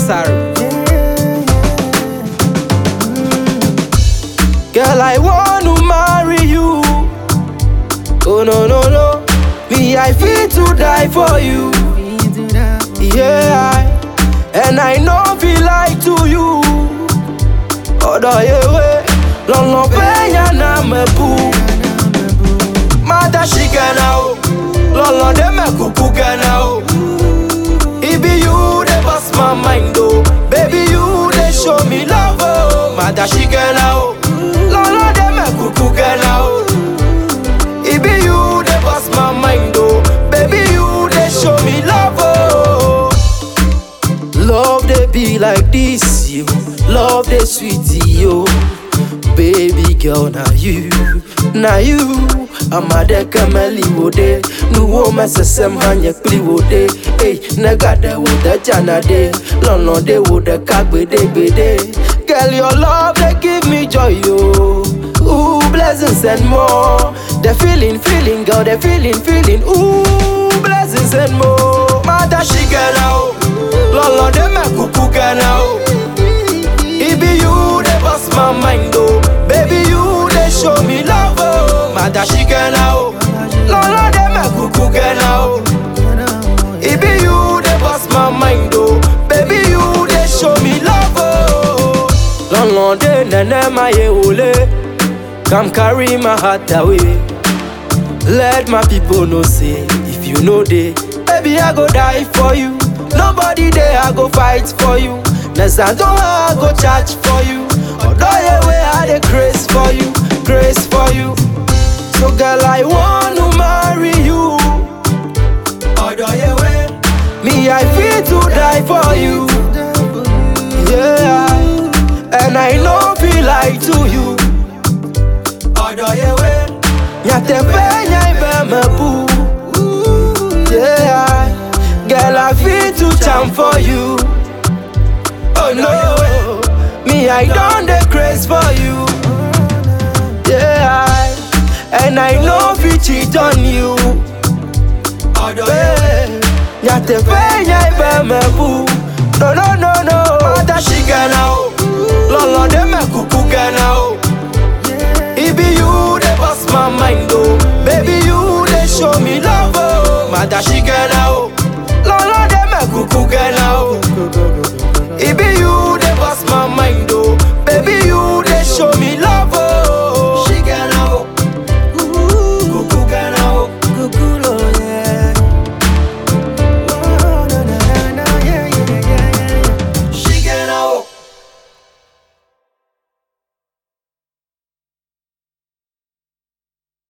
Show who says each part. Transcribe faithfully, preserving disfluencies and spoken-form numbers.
Speaker 1: Sorry.
Speaker 2: Girl, I want to marry you. Oh no no no, me I feel to die for you. Yeah, I, and I know feel like to you. Odo yewe, long long penya na mebu. Mada shikana o, long long de me kukukana o. It be you that bust my mind oh, baby you that show me love oh. Mada shikana o, long long de me kukukana o. It be you that bust my mind oh, baby you that show me love oh. Love they be like this you, love they sweet you. Baby girl now you, now you. I'm a de kameli wode, nu wo mesesem hanye kli wode. Hey, negade wode jana de, lono de wode kagbe de bede. Girl your love they give me joy yo, ooh blessings and more. The feeling, feeling, girl the feeling, feeling, ooh blessings and more. Mada shigana o, lono de me kukukana o. It be you that bust my mind oh, baby you that show me love oh. Mada shigana o, lono de me kukukana o. It be you that bust my mind oh, baby you that show me love oh. Lono de nene maye ole, come carry my heart away. Let my people know say, if you know they, baby I go die for you. Nobody there I go fight for you. Next I don't I go charge for you. Although you way I the grace for you, grace for you. So girl I want to marry you. Although you way, me I feel to die for you. Yeah, and I know feel like to you. Although you way, nyate penya ibeme boo. Yeah, girl I feel to jump for you. Oh no, me I done the grace for you. Yeah, and I know we cheat on you. Yeah, nyate penya ibeme boo.